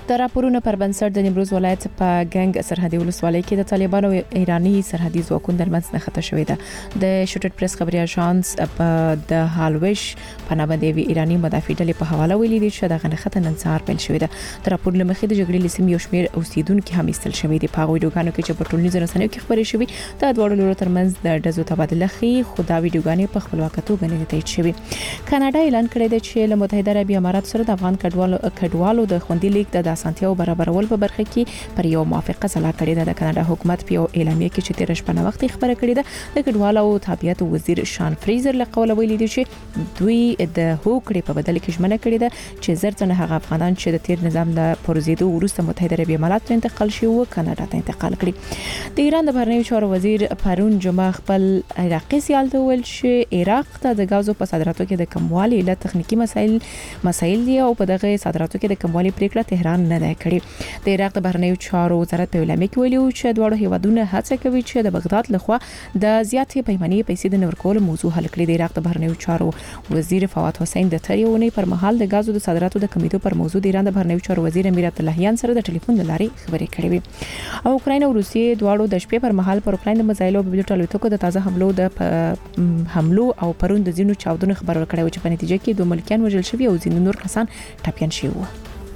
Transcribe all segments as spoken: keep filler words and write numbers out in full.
د راپورونو پر بنسټ د نیمروز ولایت په ګنګ سرحدي ولسوالۍ کې د طالبانو او ایرانی سرحدي ځواکونو ترمنځ نښته شوې ده. د شوټر پریس خبري اژانس په د هالوش په نامه د ایرانی مدافع ډلې په حواله ویلي دي چې د غنښت نن سهار پیل شوې ده. د راپور لمخې د جګړې لسیم یو شمېر اوسیدونکو هم ایستل شوې دي. په ویډیوګانو کې چې په ټولنیزو رسنیو کې خبرې شوې د دوه لورو ترمنځ د ډزو تبادله خي خدا ویډیوګانې په خپلواکه توګه نه تایید شوې. کاناډا اعلان کړی دی چې له متحده عربي امارات سره د افغان کډوالو کډوالو د خوندي لیک د اسانتیاو برابرول په برخه کې پر یو موافقه سلا کړې ده. د کاناډا حکومت په یو اعلامیه کې چې تیر شپه وخت خبره کړې ده د کډوالو او تابعیت وزیر شان فریزر له قوله ویلي دي چې دوی د هوکړې په بدل کې ژمنه کړې ده چې زرتنه هغه افغانان چې د تیر نظام له پروزیدو وروسته متحده عربي امارات ته انتقال شي او کاناډا ته انتقال کړي. د ایران د بهرنیو چارو وزیر پرون جمعه خپل عراقي سیال ته ویل چې عراق ته د غازو په صادراتو کې د کموالي له تخنیکی مسایل مسایل دي او په دغه صادراتو کې د کموالي پریکړه تهران نه ده کړې. د عراق د بهرنیو چارو وزارت په اعلامیه کې ویلي چې دواړو هیوادونو هڅه کوي چې د بغداد لخوا د زیاتې پیمانې پیسې د نورکول موضوع حل کړي. د عراق د بهرنیو چارو وزیر فواد حسین د تریونی پر مهال د غازو د صادراتو د کمیټو پر موضوع د ایران د بهرنیو چارو وزیر امیر عبداللهیان سره د ټلیفون لارې خبرې کړې وي. او اوکراین او روسیې دواړو د شپې پر مهال پر اوکراین د مزایلو په بلیټ الوتکو د تازه حملو د حملو او پرون د زینو چاودنو خبر ورکړی و چې په نتیجه کې دوه ملکیان وژل شوي او ځینې نور کسان ټپیان شوي وو.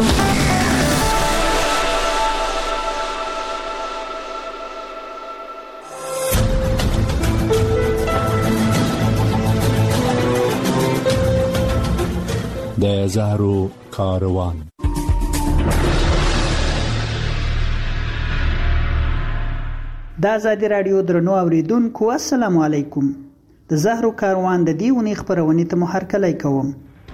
د زهرو کاروان. د آزادي رادیو درنو اوریدونکو السلام علیکم. د زهرو کاروان د دې ونې خبرونه ته محرکلای کوم.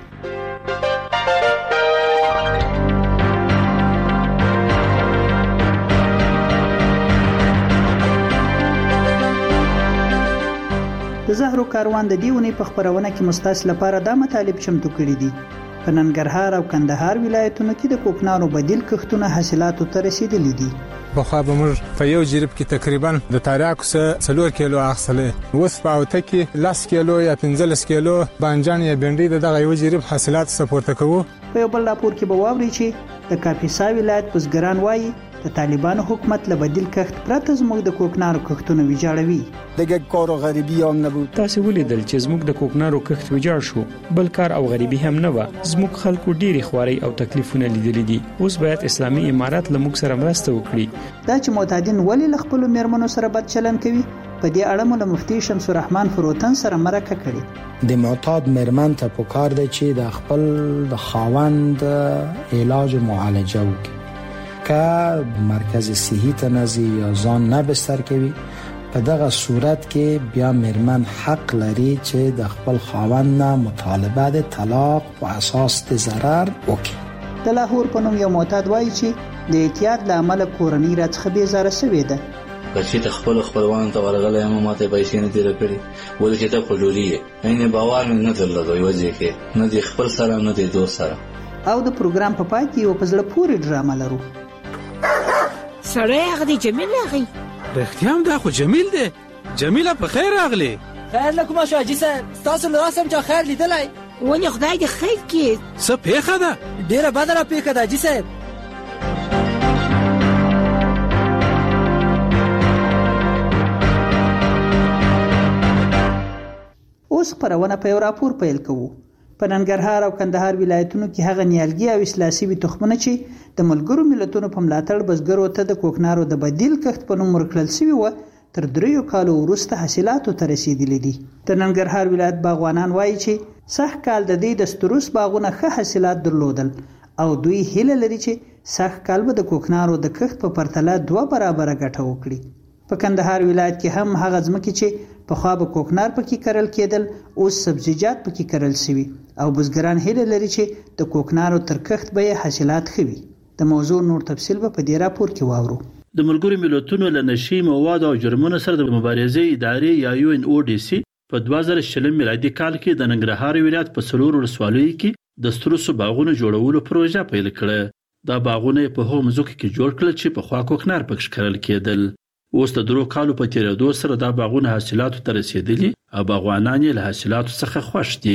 د زهرو کاروان د دې ونې په خبرونه کې مستاس لپاره دا مطالب چمتو کړی دي. په ننګرهار او کندهار ولایتونو کې د کوکنارو بدیل کښتونه حاصلاتو ته رسیدلي دي. بخوا به موږ په یو جریب کې تقریبا د تاریاکو څخه څلور کیلو اخیستلې. اوس په اوته کې لس کیلو یا پنځلس کیلو بانجان یا بنډۍ د دغه یو جریب حاصلات سپورته کوو. په یو بل راپور کې به واوري چې د کاپیسا ولایت بزګران وایي د طالبانو حکومت له بدیل کښت پرته زموږ د کوکنارو کښتونه ویجاړوي. دغه کار غریبي هم نه بود. تاسو ولیدل چې زموږ د کوکنارو کښت ویجاړ شو. بل کار او غریبي هم نه و. زموږ خلکو ډېری خواري او تکلیفونه لیدلي دي. اوس باید اسلامي امارات له موږ سره مرسته وکړي. دا چې معتادین ولې له خپل میرمنو سره بد چلند کوي په دې اړه مو له مفتي شمس الرحمن فروتن سره مرکه کړې. د معتاد میرمن ته پکار دی چې د خپل د خاوند علاج معالجه وکړي. که مرکز صحی ته نزي یا ځان نه بستر کوي په دغه صورت کې بیا میرمن حق لري چې د خپل خاوند نه مطالبه د طلاق په اساس د ضرر وکړي. د لاهور په نوم یو معتاد وایي چې د اعتیاد له امله کورنۍ راڅخه بې زاره شوې ده. چې ته خپل خپلوان ته ورغلی یم ماته پیسې نه تیر کړي ولې چې ته خجوري یې عین باور مې نه درلود وځي کې نه دی خپل سره نه دی دوست سره. او د پروګرام په پای کې یو په زړه پورې ډرامه لرو. سړی هغه دی جمیل راغی. رښتیا هم دا خو جمیل دی. جمیله په خیر راغلی. خیر لکه ماشا حاجي صاحب تاسو له راسم چا خیر لیدلای ونی خدای دې خیر کړي. څه پیښه ده؟ ډیره بده را پیښه ده حاجي صاحب. اوس خبرونه په یو راپور پیل کوو. په ننګرهار او کندهار ولایتونو کې هغه نیالګي او اصلاحي وي تخمونه چې د ملګرو ملتونو په ملاتړ بزګرو ته د کوکنارو د بدیل کښت په نوم ورکړل شوی و تر دریو کالو وروسته حاصلاتو ته رسیدلي دي. د ننګرهار ولایت باغوانان وایي چې سږ کال د دې د ستروس باغونه ښه حاصلات درلودل او دوی هیله لري چې سږ کال به د کوکنارو د کښت په پرتله دوه برابره ګټه وکړي. په کندهار ولایت کې هم هغه ځمکې چې په خوا به کوکنار پکې کرل کېدل اوس سبزیجات پکې کرل شوي او بزګران هیله لري چې د کوکنارو تر کښت به حاصلات ښه وي. د موضوع نور تفصیل به په دې راپور کې واورو. د ملګرو ملتونو له نشي مواد او جرمونو سره د مبارزې ادارې یا یو ان او ډي سي په دوه زره شلم میلادي کال کې د ننګرهار ولایت په څلور ولسوالیو کې د ستروسو باغونو جوړولو پروژه پیل کړه. دا باغونه په هغو مځکو کې جوړ کړل چې په خوا کوکنار پکې کرل کېدل. اوس د درو کالو په تیریدو سره دا باغونه حاصلاتو ته رسیدلي او باغوانان یې له حاصلاتو څخه خوښ دي.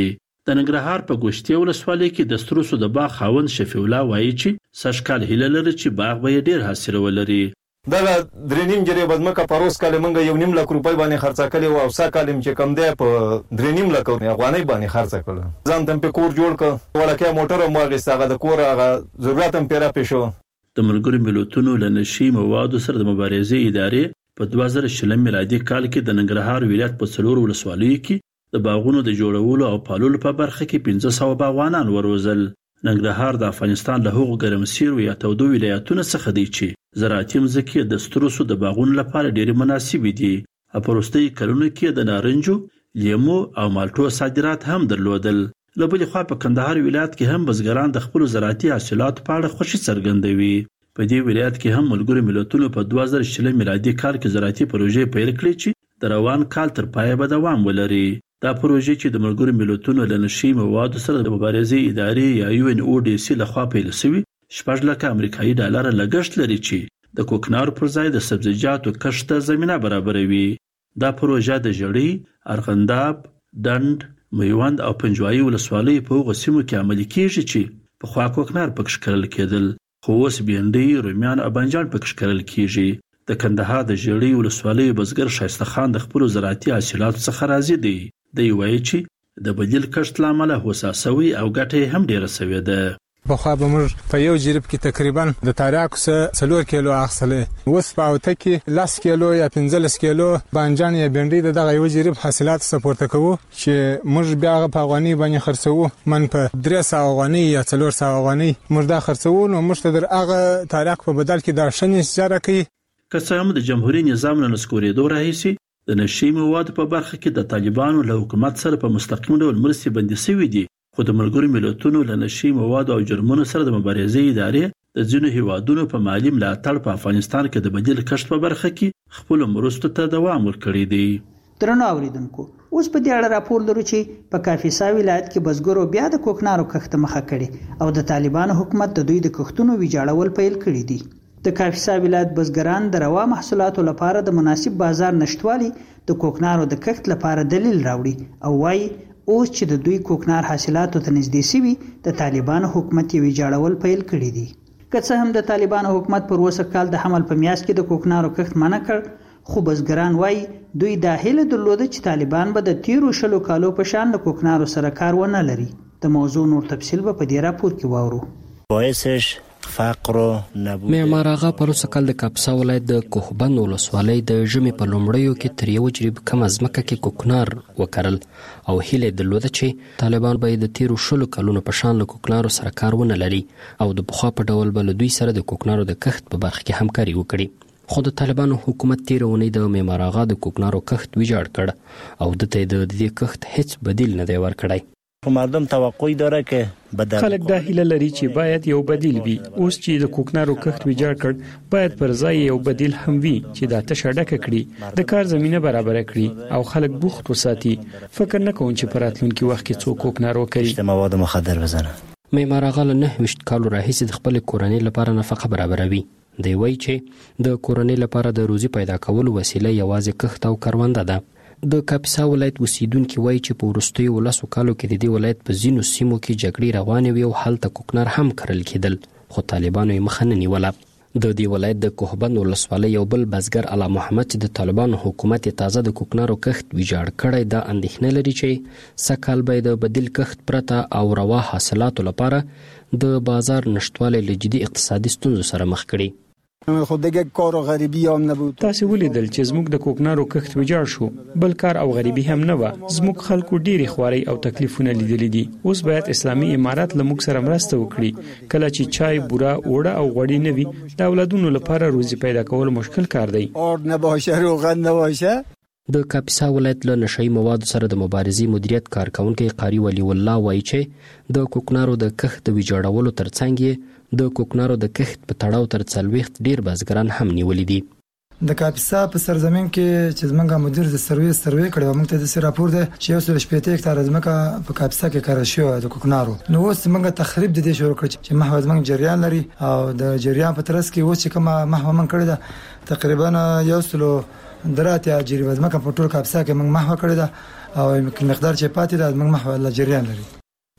د ننګرهار په ګوشتي ولسوالۍ کې د ستروسو د باغ خاوند شفیع الله وایي چې سږکال هیله لري چې باغ به ډیر حاصل ولري. دا درې نیم جری بدمکه پروس کال منګه یو نیم لک روپۍ باندې خرڅ کړي او سا کالم چې کم دی په درې نیم لک افغانۍ باندې خرڅ کړل. ځان تم په کور جوړ ک ولکه موټر مو غیستغه د کور هغه ضرورت هم پیرا پېښو. د ملګرو ملتونو له نشي موادو سره د مبارزې ادارې په دوه زره شلم میلادي کال کې د ننګرهار ولایت په څلور ولسوالیو کې د باغونو د جوړولو او پالولو په برخه کې پنځه سوه باغوانان وروزل. ننګرهار د افغانستان له هغو ګرمسیرو یا تودو ولایتونو څخه دی چې زراعتي مځکې د ستروسو د باغونو لپاره ډېرې مناسبې دي. په وروستیو کلونو کې د نارنجو، لیمو او مالټو صادرات هم درلودل. له بلې خوا په کندهار ولایت کې هم بزګران د خپلو زراعتي حاصلاتو په اړه خوښي څرګندوي. په دې ولایت کې هم ملګرو ملتونو په دوه زره شلم میلادي کال کې زراعتي پروژې پیل کړې چې د روان کال تر پایه به دوام ولري. دا پروژې چې د ملګرو ملتونو له نشي موادو سره د مبارزې ادارې یا یو ان او ډي سي لخوا پیل شوي شپږ لکه امریکایي ډالره لګښت لري چې د کوکنارو پر ځای د سبزیجاتو کښت ته زمینه برابروي. دا پروژه د ژړۍ، ارغنداب، ډنډ، میوند او پنجوایي ولسوالیو په هغو سیمو کې عملي کیږي چې پخوا کوکنار پکې کرل کېدل، خو اوس بېنډۍ، رومیان او بانجان پکې کرل کیږي. د کندهار د ژړۍ ولسوالۍ بزګر شایسته خان د خپلو زراعتي حاصلاتو څخه راضي دی. دی وایي چې د بدیل کښت له امله هوسا سوي او ګټه هم ډیره سوې ده. پخوا به موږ په یو جریب کې تقریبا د تاریاکو څخه څلور کیلو اخیستلې، اوس په اوته کې لس کیلو یا پنځلس کیلو بانجان یا بینډۍ د دغه یو جریب حاصلات څخه پورته کوو چې موږ بیا هغه په افغاني باندې خرڅوو. من په درې سوه افغانۍ یا څلور سوه افغانۍ موږ دا خرڅوو، نو موږ ته در هغه تاریاک په بدل کې دا ښه نتیجه راکوي. که څه هم د جمهوري نظام نه نسکورېدو راهیسي د نشي موادو په برخه کې د طالبانو له حکومت سره په مستقیم ډول مرستې بندي شوي دي، خو د ملګرو ملتونو له نشي موادو او جرمونو سره د مبارزې ادارې د ځینو هیوادونو په مالي ملاتړ په افغانستان کې د بدیل کښت په برخه کې خپلو مرستو ته دوام ورکړی دی. درنو اوریدونکو، اوس په دې اړه راپور لرو چې په کاپیسا ولایت کې بزګرو بیا د کوکنارو کښت مخه کړي او د طالبانو حکومت د دوی د کښتونو ویجاړول پیل کړي دي. د کاپیسا ولایت بزګران د روا محصولاتو لپاره د مناسب بازار نشټوالي د کوکنارو د کښت لپاره دلیل راوړي او وايي اوس چې د دوی کوکنار حاصلاتو ته نږدې شوي د طالبانو حکومت یې ویجاړول پیل کړي دي. که څه هم د طالبانو حکومت پر اوسه کال د حمل په میاشت کې د کوکنارو کښت منع کړ، خو بزګران وايي دوی دا هیله درلوده چې طالبان به د تیرو شلو کالو په شان د کوکنارو سره کار ونه لري. د موضوع نور تفصیل به په دې راپور کې واورو. باعثش فقر و نبود. معمار آغا پروسه کال د کاپیسا ولایت د کوهبند ولسوالۍ د ژمي په لومړیو کې تر یو جریب کم ځمکه کې کوکنار وکرل او هیله درلوده چې طالبان به د تیرو شلو کلونو په شان له کوکنارو سره کار ونه لري او د پخوا په ډول به له دوی سره د کوکنارو د کښت په برخه کې همکاري وکړي. خو د طالبانو حکومت تیر اونۍ د معمار آغا د کوکنارو کښت ویجاړ کړ او د ته د دې کښت هیڅ بدیل نه دی ورکړی. مردم توقع داره که بدل خلک دا هیله لري چې باید یو بدیل وي. اوس چې د کوکنارو کښت ویجاړ کړ، باید پر ځای یو بدیل هم وي چې دا تشه ډکه کړي، د کار زمینه برابر کړي او خلک بوخت وساتي. فکر نه کوم چې په راتلونکي وخت کې څوک کوکنار وکړي. مواد مخدر وزنه. معمار آغا له نهه ویشت کالو راهیسې د خپل کورنۍ لپاره نفقه برابروي. دی وایي چې د کورنۍ لپاره د روزي پیدا کولو وسیله یوازې کښت او کرونده ده. د کاپیسا ولایت اوسیدونکي وایي چې په وروستیو ولسو کالو کې د دې ولایت په ځینو سیمو کې جګړې روانې وي او هلته کوکنار هم کرل کېدل، خو طالبانو یې مخه نه نیوله. د دې ولایت د کوهبند ولسوالۍ یو بل بزګر علا محمد چې د طالبانو حکومت تازه د کوکنارو کښت ویجاړ کړی، دا اندېښنه لري چې سږکال به د بدیل کښت پرته او روا حاصلاتو لپاره د بازار نشتوالی له جدي اقتصادي ستونزو سره مخ کړي. خو دیگه کار و غریبی هم نبود. تاسو ولیدل چې زموږ د کوکنارو کښت ویجاړ شو، بل کار او غریبی هم نه و. زموږ خلکو ډېری خواري او تکلیفونه لیدلي دي. اوس باید اسلامي امارات له موږ سره مرسته وکړي. کله چې چای، بوره، اوړه او غوړي نه وي، د اولادونو لپاره روزي پیدا کول مشکل کار دی. اور نه باشه، روغن نه باشه. د کاپیسا ولایت له نشئی موادو سره د مبارزې مدیریت کارکونکي قاری ولی الله وایي چې د کوکنارو د کښت د ویجاړولو ترڅنګ د کوکنارو د کښت په تړاو تر څلوېښت ډیر بزګران هم نیولي دي. د کاپیسا په سرزمین کې چې زمونږ مدیر د سروې سروې کړی، موږ ته د راپور دی چې یو سل شپېته هکتاره ځمکه په کاپیسا کې کار شوې د کوکنارو. نو اوس موږ تخریب د دې شروع کړ چې محو زمونږ جریان لري او د جریان په ترڅ کې اوس چې کومه محو من کړی ده تقریبا یو سل دراتیا جریب ځمکه په ټول کاپیسا کې موږ محو کړی ده او مقدار چې پاتې ده موږ محو له جریان لري.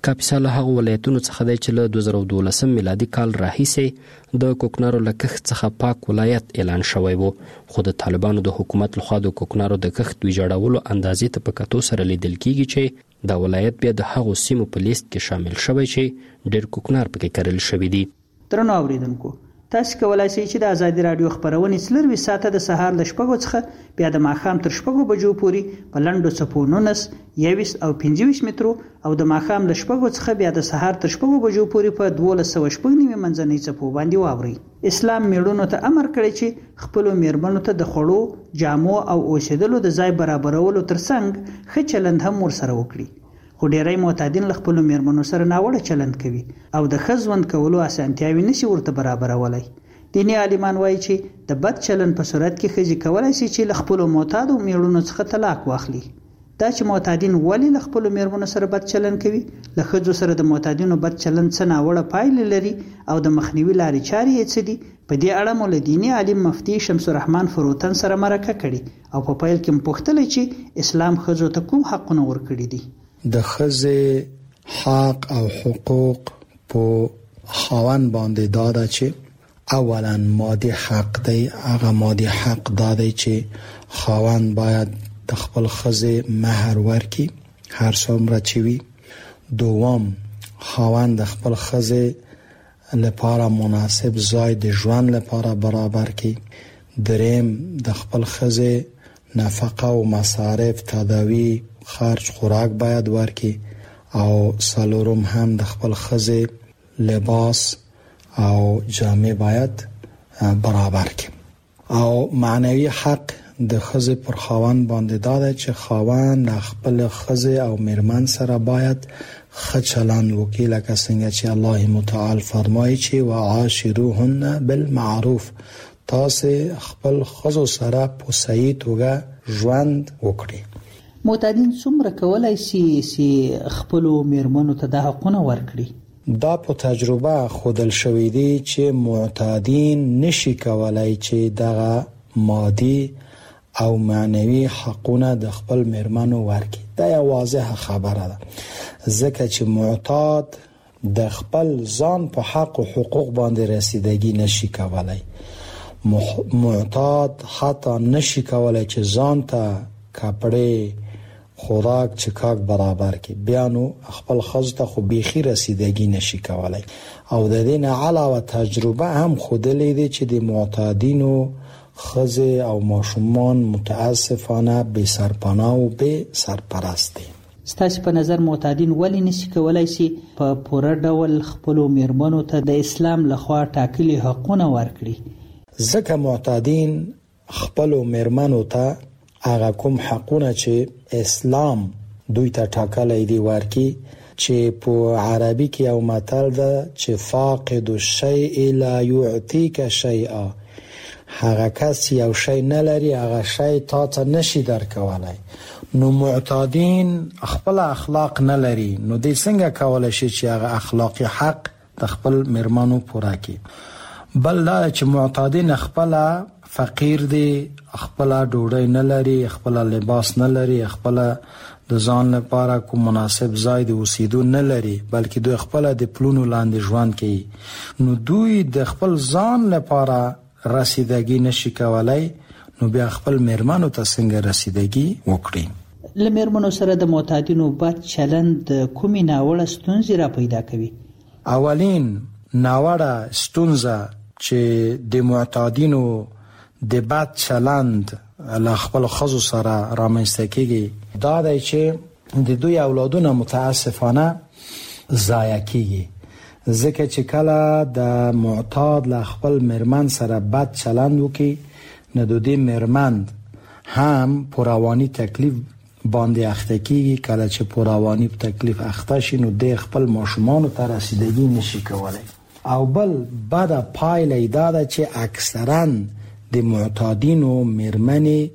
کاپیسا له هغو ولایتونو څخه دی چې له دوه زره دولسم میلادي کال راهیسې د کوکنارو له کښت څخه پاک ولایت اعلان شوی و، خو د طالبانو د حکومت لخوا د کوکنارو د کښت ویجاړولو اندازې ته په کتو سره لیدل کیږي چې دا ولایت بیا د هغو سیمو په لیست کې شامل شوی چې ډېر کوکنار پکې کرل شوي دي. درنو اوریدونکو، تاسو کولای شئ چې د ازادي رادیو خبرونې څلروي ساعته د سهار له شپږو څخه بیا د ماښام تر شپږو بجو پورې په لنډو څپو نولس، یویس او پنځه ویشت مترو او د ماښام له شپږو څخه بیا د سهار تر شپږو بجو پورې په دولس سوه شپږ نیمې منځنۍ څپو باندې واورئ. اسلام میړونو ته امر کړی چې خپلو میرمنو ته د خوړو، جامو او اوسېدلو د ځای برابرولو ترڅنګ ښه چلند هم ورسره وکړي. خو ډیری معتادین له خپلو میرمنو سره ناوړه چلند کوي او د ښه ژوند کولو اسانتیاوې نشي ورته برابرولای. دیني عالمان وایي چې د بد چلند په صورت کې ښځې کولی شي چې له خپلو معتادو میړونو څخه طلاق واخلي. دا چې معتادین ولې له خپلو میرمنو سره بد چلند کوي، له ښځو سره د معتادینو بد چلند څه ناوړه پایلې لري او د مخنیوي لارې چارې یې څه دي، په دې اړه مو له دیني عالم مفتي شمس الرحمن فروتن سره مرکه کړې او په پیل کې مو پوښتلی چې اسلام ښځو ته کوم حقونه ورکړي دي. د ښځې حق او حقوق په خاوند باندې دا ده چې اولا مادي حق دی. هغه مادي حق دا دی چې خاوند باید د خپل ښځې مهر ورکړي هر څومره چې وي. دوم، خاوند د خپل ښځې لپاره مناسب ځای د ژوند لپاره برابر کړي. دریم، د خپل ښځې نفقه او مصارف، تداوی، خرج، خوراک باید ورکړي. او څلورم هم د خپل ښځې لباس او جامې باید برابر کړي. او معنوي حق د ښځې پر خاوند باندې دا دی چې خاوند د خپل ښځې او میرمن سره باید ښه چلند وکړي، لکه څنګه چې الله متعال فرمایي چې وعاشروهن بالمعروف، تاسو خپل ښځو سره په صحیح توګه ژوند وکړي. معتادین څومره کولای شي چې خپلو میرمنو ته د حقونه ورکړي؟ دا په تجربه خودل شوی دی چې معتادین نشي کولای چې دغه مادي او معنوي حقونه د خپل میرمنو ورکړي. دا یو واضحه خبره ده، ځکه چې معتاد د خپل ځان په حق او حقوق باندې رسیدگی نشي کولای. معتاد حتی نشي کولای چې ځان ته کپڑے، خوراک، چکاک برابر کی، بیا نو خپل ښځو ته خو بیخي رسیدگی نشي کولای. او د دې نه علاوه تجربه هم ښودلې ده چې د معتادینو ښځې او ماشومان متاسفانه بې سرپناه او بې سرپرست دي. ستاسو په نظر معتادین ولې نشي کولای شي په پوره ډول خپلو میرمنو ته د اسلام لخوا ټاکلي حقونه ورکړي؟ ځکه معتادین خپلو میرمنو ته هغه کوم حقونه چې اسلام دوی ته ټاکلی دی ورکړي، چې په عربي کې یو متل ده چې فاقد الشیء لا یعطیک شیئا، هغه کس یو شی نه لري هغه شی تا ته نشي درکولای. نو معتادین خپل اخلاق نه لري، نو دوی څنګه کولای شي چې هغه اخلاقی حق د خپل میرمنو پوره کړي؟ بل دا چې معتادین خپل فقیر دي، خپل ډوډۍ نه لري، خپل لباس نه لري، خپل د ځان لپاره کوم مناسب ځای د اوسېدو نه لري، بلکې دوی خپل د پلونو لاندې ژوند کوي. نو دوی د خپل ځان لپاره رسیدگی نشي کولای، نو بیا خپل میرمنو ته څنګه رسیدگی وکړي؟ له میرمنو سره د معتادینو بد چلند کومې ناوړه ستونزې را پیدا کوي؟ اولین ناوړه ستونزه چې د معتادینو د بد چلند له خپل ښځو سره رامنځته کیږي دا دی چې د دوی اولادونه متاسفانه ضایع کیږي، ځکه چې کله د معتاد له خپل میرمن سره بد چلند وکړي نو د دې میرمن هم په رواني تکلیف باندې اخته کیږي. کله چې په رواني تکلیف اخته شي نو د خپل ماشومان ته رسیدگی نشي کولای. او بل بد پایله دا ده چې اکثرا د معتادینو میرمنې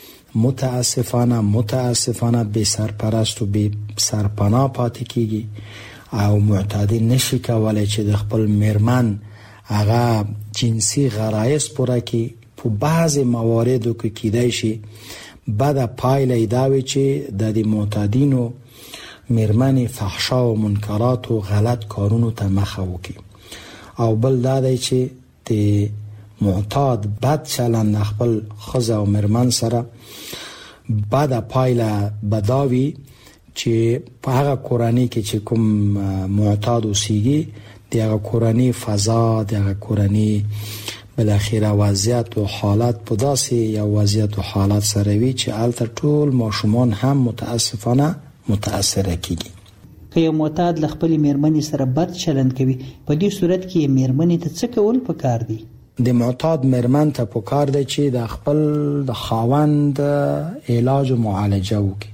متاسفانه متاسفانه بې سرپرست و بې سرپناه پاتې کیږي او معتادین نشي کولای چې د خپل میرمن هغه جنسي غرایز پوره کړي. په بعض مواردو کې کیدای شي بعد پایله دا وي چې د معتادینو میرمنې فحشا او منکرات او غلط کارونو ته مخه وکړي. او بل دا دی چې د معتاد بد چلند خپل ښځه او میرمن سره بده پایله بداوي چې په هغه کورنۍ کې چې کوم معتاد اوسېږي د هغه کورنۍ فضا، د هغه کورنۍ بالاخره وضعیت او حالت په داسې یو وضعیت او حالت سره وي چې هلته ټول ماشومان هم متاسفانه متاثره کیږي. که یو معتاد له خپلې میرمنې سره بد چلند کوي، په دې صورت کې یې میرمنې ته څه کول پکار دي؟ د معتاد میرمن ته پکار دی چې د خپل د خاوند علاج او معالجه وکړي.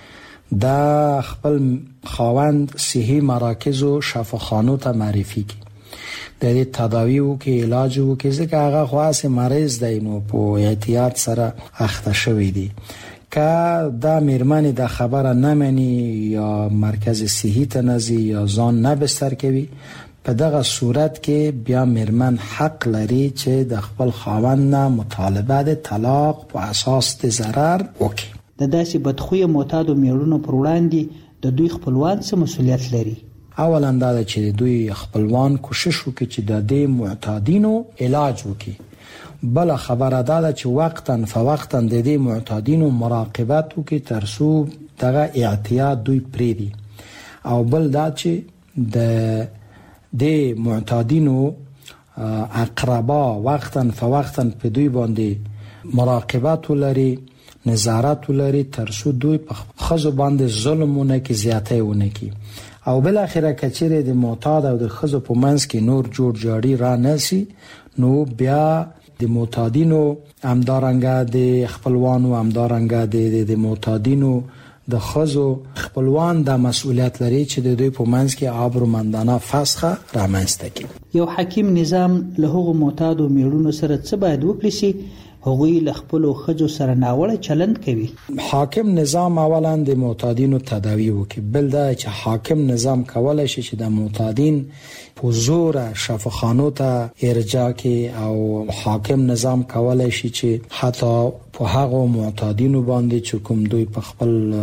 د خپل خاوند صحي مراکز او شفاخانو ته معرفي کړي، د دې تداوی وکړي، علاج وکړي، ځکه هغه خاص مریض دی نو په احتیاط سره اخته شوی دی. که دا میرمن د خبره نمني یا مرکز صحي ته نزي یا ځان نه بستر کوي، په دغه صورت کې بیا میرمن حق لري چې د خپل خاوند نه مطالبه د طلاق په اساس د ضرر وکړي. د داسې بدخویه معتادو میړونو پر وړاندې د دوی خپلوان څه مسؤلیت لري؟ اولا دا چې دوی خپلوان کوشش وکړي چې د دې معتادینو علاج وکړي. بل خبره دا چې وقتاً فوقتاً د دې معتادینو مراقبت وکړي تر څو دغه اعتیاد دوی پریدي. او بل دا چې د د معتادینو اقربا وقتاً فوقتاً په دوی باندې مراقبت ولري، نظارت ولري تر څو دوی په خزو باندې ظلمونه کې زیاته ونه کی. او بل اخره کچره د معتاد او د خزو په منځ کې نور جوړ جاړي را نسی، نو بیا د معتادینو همدارنګه د خپلوانو همدارنګه د د معتادینو د خزو خپلوان د مسؤلیت لري چې د دوی په منځ کې آبرومندانه فسخه رامنځته کړي. یو حکیم نظام له هغو معتادو میړونو سره څه باید وکړي چې هغوی له خپلو ښځو سره ناوړه چلند کوي؟ حاکم نظام اولا د معتادینو تداوی وکړي. بل دا چې حاکم نظام کولای شي چې د معتادین په زور شفاخانو ته ارجاع کړي، او حاکم نظام کولای شي چې حتی په هغو معتادینو باندې چې کوم دوی په خپل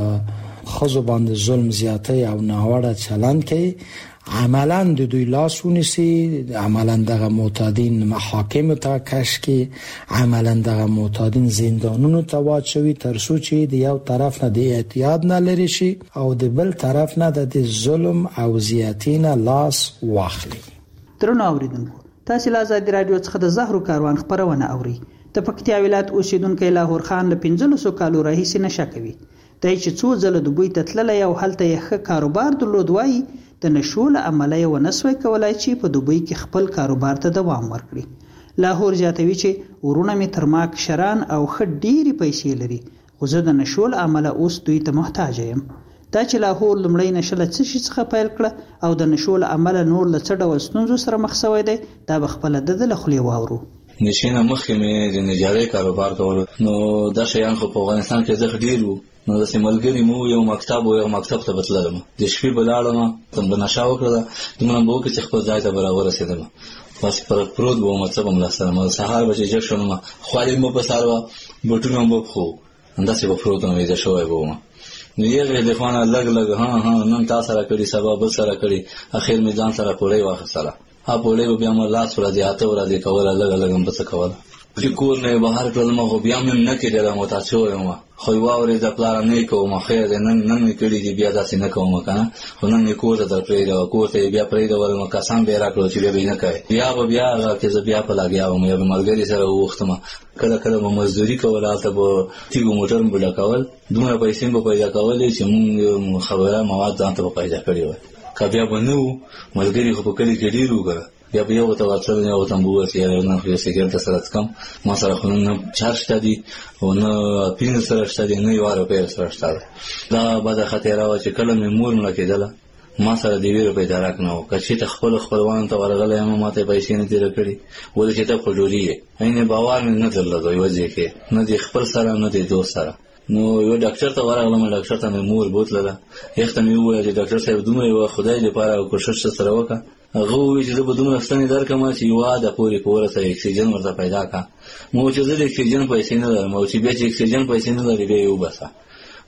ښځو باندې ظلم زیاتی او ناوړه چلند کوي، عملاً د دوی لاس ونیسي، عملاً دغه معتادین محاکم ته کش کی، عملاً دغه معتادین زندانونو ته واچوي تر څو چې د یو طرف نه د اعتیاد نه لري شي او د بل طرف نه د ظلم او زیاتی نه لاس واخلي. درنو اوریدونکو، تاسو له آزادي رادیو څخه د زهرو کاروان خبرونه اوري. د پکتیا ولایت اوسیدونکو لاهور خان له پنځلسو کالو راهیسې نشه کوي. دای چې څو ځله دوی ته تللی او هلته یې ښه کاروبار درلود، وایي د نشو له امله یې ونه سوی کولای چې په دوبۍ کې خپل کاروبار ته دوام ورکړي. لاهور زیاتوي چې ورونه مې تر ما کشران او ښه ډېرې پیسې لري، خو زه د نشو له امله اوس دوی ته محتاج یم. دا چې لاهور لومړی نشه له څه شي څخه پیل کړه او د نشو له امله نور له څه ډول ستونزو سره مخ سوی دی، دا به خپله د ده له خولې واورو. نشې نه مخکې مې د نجارۍ کاروبار کولو، نو دا شیان خو په افغانستان کې زښت ډېر وو. نو داسې ملګري مو یو مکتب و یو مکتب ته به تللم، د شپې به لاړم، به نشه وکړله، دومره به وکړې چې خپل ځای ته به راورسېدم، بس پر پروت به وم، څه به م لاسته رم، سهار به چې جګ شولم، خوالي مې به سهار وه، بوټونه مې به پښو، همداسې به پروت وم، ویده شوی به وم. نو یغې د خوا نه لږ لږ ها ها نن تا سره کړي، سبا بل سره کړي، اخر مې ځان سره پوړۍ واخیستله. ها پوړۍ به بیا مې لاس ورځې اته ورځې کوله، لږه لږه مې به څه کوله. چې کور نه یې بهر کړلم، خو بیا مې نه کېدله، محتاط شوی وم. خو یې واورېده پلاره نه یې کوم، خیر دی نن نن مې کړي دي، بیا داسې نه کوم که نه، خو نن مې کور ته در پرېږده، کور ته یې بیا پرېږدولم، کسان به یې راکړل چې بیا به یې نه کوې. بیا به بیا هغه کې زه بیا په لګیا وم، یا به ملګري سره ووښتم، کله کله به مزدوري کوله، هلته به تیږو موټر مې به ډکول، دومره پیسې مې به پیدا کولې چې مونږ خبره مواد ځان ته به پیدا کړي وای. که بیا به نه وو ملګري، خو په کلي کې ډېر وو که نه، بیا به یو ته ورتلل، یو ته به وویل چې یاره نن خو یو سګرټ سره څکم، ما سره خو نه چار شته دي او نه پنځه سره شته دي، نه یوه روپۍ سره شته ده. دا بده خطیره وه چې کله مې مور مړه کېدله، ما سره د یوې روپۍ درک نه و. که چېرته خپلو خپلوانو ته ورغلی یم، ما ته یې پیسې نه تېره کړي، ولې چې ته خو ډولي یې. عین باور مې نه درلود یوه ځای کې، نه د خپل سره نه د دوست سره. نو یو ډاکټر ته ورغلم، ډاکټر ته مې مور بوتلله، یخ ته مې وویل چې ډاکټر صاحب دومره یوه خدای دپاره کوشش سره وکړه. هغه وویل چې زه به دومره ستنې درکړم چې یوه د پورې په ورسره اکسیجن ورته پیدا کړه. ما وویل چې زه د اکسیجن پیسې نه لرم، او چې بیا چې اکسیجن پیسې نه لري بیا یې وباسه.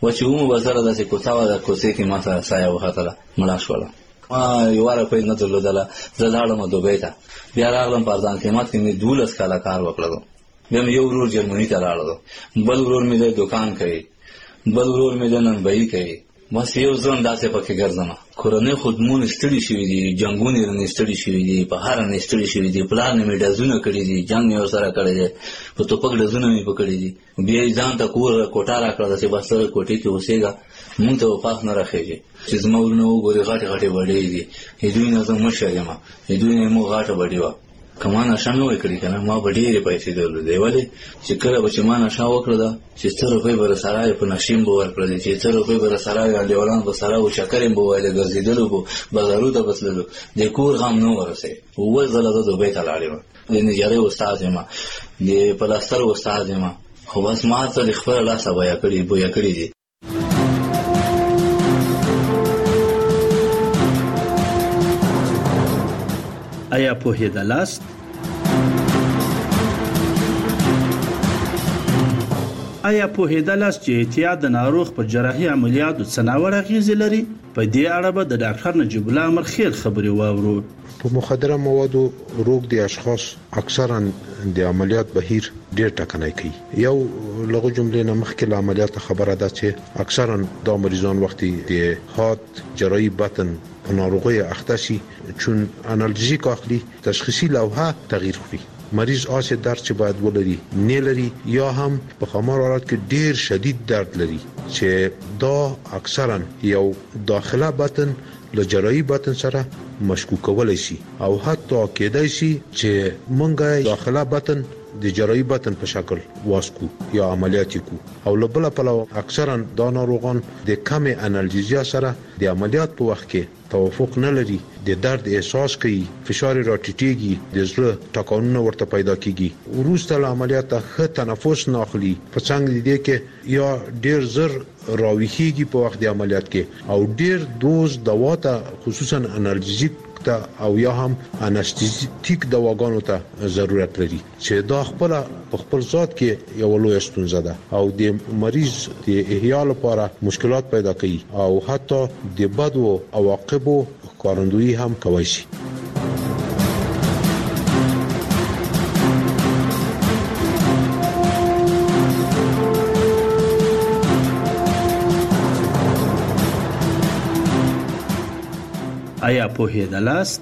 و چې ومو به زره داسې کوڅه وه د کوڅې کې ما ته سایه وختله مړه شوله. ما یوه روپۍ نه درلودله. زه لاړم دوبۍ ته. بیا راغلم په ارزان قیمت کې مې دولس کاله کار وکړلو. بیا مې یو ورور جرمني ته لاړلو، بل ورور مې د دوکان کوي، بل ورور مې د ننبهي کوي. بس یو ځوان داسې پکې ګرځم. کورنۍ خدمونه ستړي شوي دي، جنګونه یې رانې ستړي شوي دي، په هر رانې ستړي شوي دي. پلار نه مې ډزونه کړي دي، جنګ مې ورسره کړی دی، په توپک ډزونه مې په کړي دي. بیا یې ځان ته کور کوټه راکړه چې بس ته کوټې کې اوسېږه، مونږ ته به پاس نه راخېږي. چې زما ورونه وګورې غټې غټې بډې دي، دوی نه زه مشر یم، دوی نه مو غټه بډې وه. که ما نشه نه وای کړې که نه ما به ډېرې پیسې درلودې. ولې چې کله به چې ما نشه وکړه ده چې څه روپۍ به راسره وې په نشې م به ورکړلې، چې څه روپۍ به راسره وې انډیوالان به سره وو، چکر م به وای د ګرځېدلو به بازارو ته به تللو، د کور غم نه ورسېد. اووه ځله زه دوبۍ ته لاړې وم. د نجارۍ استاد یم، د پلاستر استاد یم، خو بس ما ته د خپله لاسه بویه کړي بویه کړي دي. آیا پوهېدلاست؟ آیا پوهېدلاست چې احتیاط د ناروغ په جراحي عملیاتو څه ناوړه اغېزې لري؟ په دې اړه به د ډاکټر نجیب الله امرخیل خبرې واورو. په مخدره موادو روږدي اشخاص اکثرا د عملیات بهیر ډېر ټکنی کوي. یو لغو جملې نه مخکې له عملیات خبره ده چې اکثرا دا مریضان وختي د هات جراحي بطن په ناروغۍ اخته شي چون انالژیک اخلي تشخیصي لوحه تغییر کړي. مریض آسه درد چې باید ولري نه لري یا هم په خمار حالت کې ډیر شدید درد لري چې دا اکثرا یو داخله بطن له جراحي بطن سره مشکوک کولای شي او حتی کېدای شي چې مونږه داخله بطن د جراحي بطن په شکل واسکو یا عملیات کو او لبل په اکثرا دا ناروغان د کم انالژیا سره د عملیات په وخت کې توافق نه لري، د درد احساس کوي، فشار راټیټيږي، د زړه ټکانونه ورته پیدا کیږي. وروسته له عملیات ښه تنفس نه اخلي، په څنګه دي کې یا ډیر زر راويخيږي په وخت د عملیات کې او ډیر دوز دوا ته خصوصا انالژیک ته او یا هم انستیزیک دواګانو ته ضرورت لري چې دا خپل خپل ذات کې یو لوی ستونزه ده او د مریض د احیا لپاره مشکلات پیدا کوي او حتی د بدو عواقبو ښکارندویي هم کوي شي. آیا پوهېدلاست؟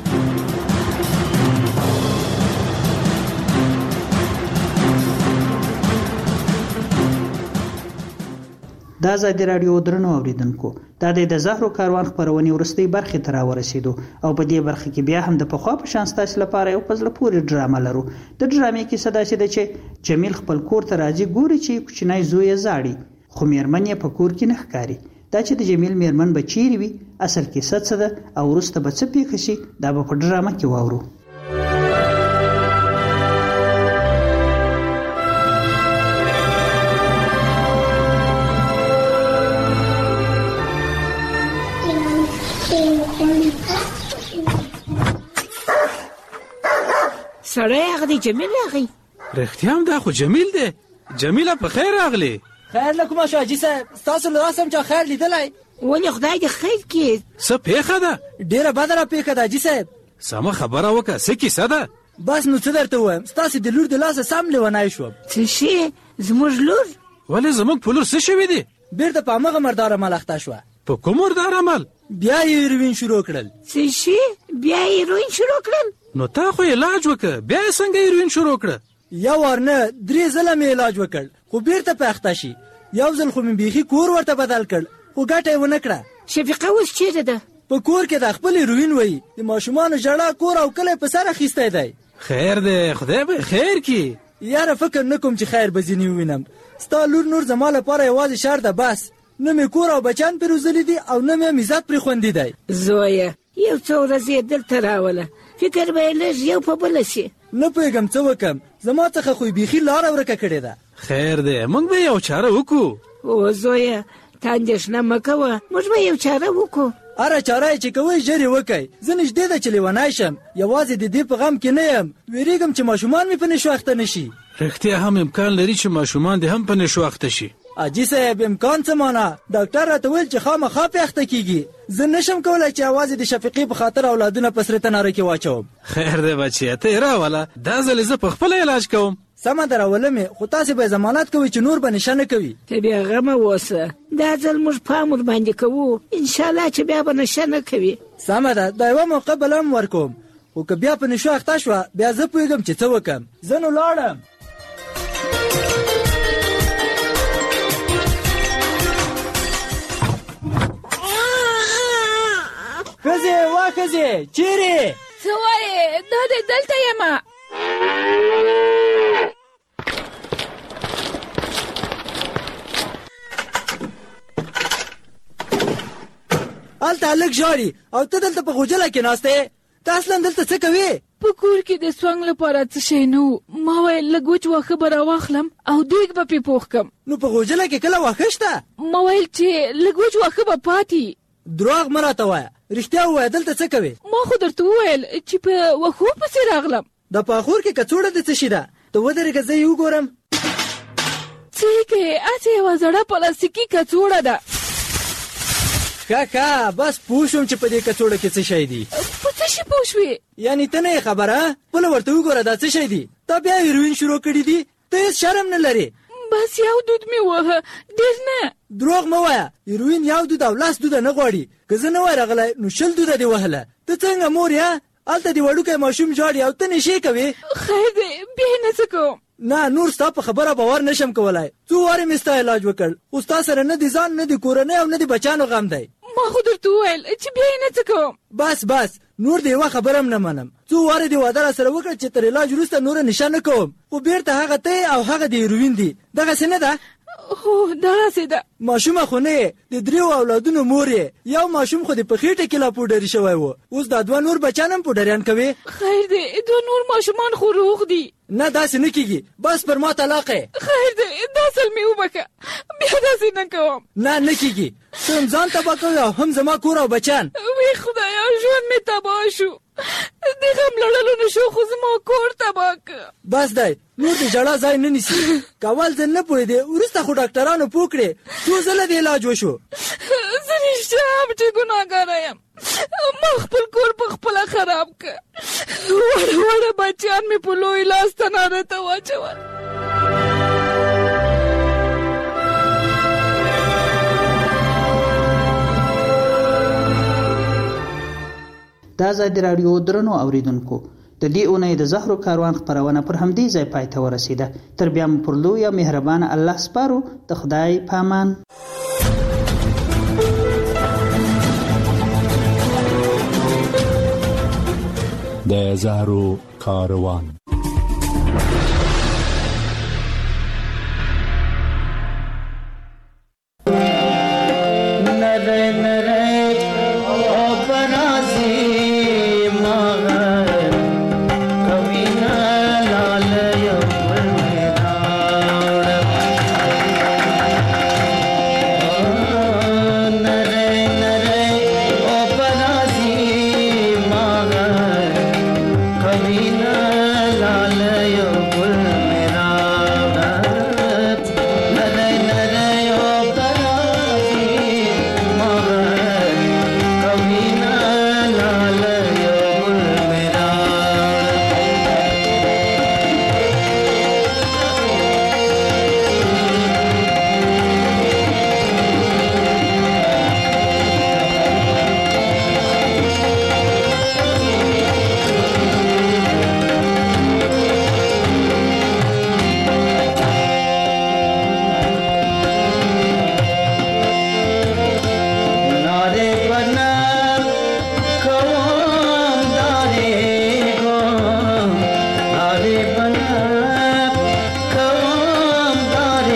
دا ازادي راډیو درنو اوریدونکو دا د زهرو کاروان خبرونې ورستۍ برخې ته راورسېدو او په دې برخه کې بیا هم د پخوا په شان ستاسو لپاره یو پزله پورې ډرامه لرو. د ډرامې کیسه داسې ده چې جمیل خپل کور ته راځي، ګوري چې کوچنی زوی یې زاړي خو میرمن یې په کور کې نه ښکاري. دا چې د جمیل میرمن به چیرې وي، اصل کیسه څه ده او وروسته به څه پیښه شي، دا به په ډرامه کې واورو. سړی هغه دی جمیل راغی. رښتیا هم دا خو جمیل دی. جمیله په خیر راغلی. خیر له کومه شو حاجي صاحب؟ ستاسو له راسم چا خیر لیدلی؟ ولې خدای دې خیر کړي. څه پیښه ده؟ ډېره بده را پیښه ده حاجي صاحب. سمه خبره وکړه، څه کیسه ده؟ بس نو څه درته ووایم، ستاسې د لور د لاسه سم لیونی شوم. څه شي؟ زموږ لور؟ ولې زموږ په لور څه شوي دي؟ بیرته په همغه مردار عمل اخته شوه. په کوم مردار عمل؟ بیا یې هیروین شروع کړل. څه شي؟ بیا یې هیروین شروع کړل؟ نو تا خو علاج وکړه، بیا یې څنګه هیروین شروع کړه؟ یو وار نه درې ځله مې علاج وکړ خو بیرته په اخته شي. یو ځل خو مې بیخي کور ورته بدل کړ خو ګټه یې ونه کړه. شفیقه اوس چیرته ده؟ په کور کې د خپل هیروین وایي د ماشومانو ژړا کور او کلی په سر اخیستی دی. خیر دی، خدای به خیر کړي. یاره فکر نه کوم چې خیر به ځینې ووینم. ستا لور نور زما لپاره یوازې شر ده، بس نه مې کور او بچیان پرې روزلي دي او نه مې عزت پرې خوندي دی. زویه یو څو ورځې یې دلته راوله، فکر به یې لږ یو په بله شي. نه پوهېږم څه وکړم، زما څخه خو یې بیخي لاره ورکه کړې ده. خیر دی، موږ به یو چاره وکړو. او زویه ته اندېښنه مه کوه، موږ به یو چاره وکړو. هره چاره یې چې کوئ ژر یې وکئ. زه نږدې ده چې لیونی شم، یوازې د دې په غم کې نه یم، ویرېږم چې ماشومان مې په نشو اخته نه شي. رښتیا هم امکان لري چې ماشومان دې هم په نشو اخته شي. اجي صاحب امکان څه مانه ډاکټر راته ویل چې خامخا پیاخته کیږي زه نشم کولای چې اواز د شفیقي په خاطر اولادونه په سره تناره کې واچوم. خیر دی بچی ته راوله دا ځل زه په خپل علاج کوم. سمه دراوله مې خو تاسو به ضمانت کوي چې نور به نشانه کوي. ته بیا غم اوسه دا ځل موږ پام ور باندې کوو ان شاء الله چې بیا به نشانه کوي. سمه ده دا یو موقع بلم ورکوم خو که بیا په نشو اخته شو بیا زه پوهیږم چې څه وکم. زه نو لاړم. خزه واخزه چیرې څه وایې دا د دلته یم. هلته هلک ژاړي او ته دلته په غوجله کې ناسته. ته اصلا دلته څه کوې؟ په کور کې د سوانګ لپاره څه شی نه و. ما ویل لږ وچ واښه به راواخلم او دیګ به پې پوخ کړم. نو په غوجله کې کله واښه شته؟ ما ویل چې لږ وچ واښه به پاتې. دروغ مه راته وایه رښتیا ووایه دلته څه کوې؟ ما خو درته وویل چې په واښو پسې راغلم. د پاخور کې کڅوړه د څه شي ده؟ ته ودرېږه زه یې وګورم. څه یې کوې؟ هسې یوه زړه پلاستیکي کڅوړه ده. ښه ښه بس پوه شوم چې په دې کڅوړه کې څه شی دی. په څه شي پوه شوې؟ یعنې ته نه یې خبره؟ خپله ورته وګوره دا څه شی دی. تا بیا هیروین شروع کړي دي. ته هېڅ شرم نه لرې. بس یو دود مې ووهه ډېر نه. دروغ مه وایه هیروین یو دود او لاس دوده نه غواړي. که زه نه وای راغلی نو شل دوده دې وهله. ته څنګه مور یې؟ هلته دې وړوکی ماشوم ژاړي او ته نشې کوې. خیر دی بیا یې نه څه کوم. نه نور ستا په خبره باور نشم کولای. څو وارې مې ستا علاج وکړ خو ستا سره نه د ځان نه د کورنۍ او نه د بچیانو غم دی. ما خو درته وویل چې بیا یې نه څه کوم. بس بس نور د یوه خبره هم نه منم. څو وارې دې واده را سره وکړه چې تر علاج وروسته نوره نشه نه کوم خو بیرته هغه ته او هغه د هیروین دي. دغسې نه ده؟ هو دغسې ده. ماشومه خو نه یې د دریو اولادونو مور یې. یو ماشوم خو دې په خېټه کې لا پوډري شوی و. اوس دا دوه نور بچیان هم پوډریان کوي. خیر دی دوه نور ماشومان خو روغ دي. نه داسې نه کېږي. بس پر ما طلاق یې. خیر دی دا ځل مې وبښه بیا داسې نه کوم. نه نه کېږي. ته هم ځان تباه کوې او هم زما کور او بچیان. وی خدایا ژوند مې تباه شو. د غم لړلو نه شو خو زما کور تباه که. بس دی نور د ژړا ځای نه نیسي. که اول ځل نه پوهېدې وروسته خو ډاکټرانو پوه کړې. څو ځله د علاج وشو. زه رښتیا هم چې ګناهګاره یم. ما خپل کور په خپله خراب که. وړه وړه بچیان مې په لوی لاس تناره ته واچول. د ازادي راډیو درنو اوریدونکو د دې اونۍ د زهرو کاروان خپرونه پر همدې ځای پای ته ورسیده. تر بیا مو پر لوی او مهربان الله سپارو. د خدای پامان. د زهرو کاروان.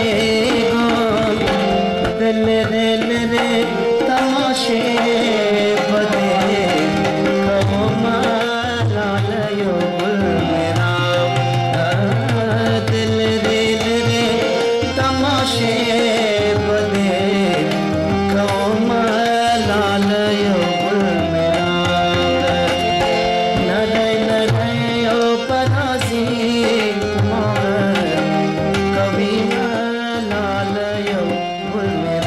मेरे तमाशे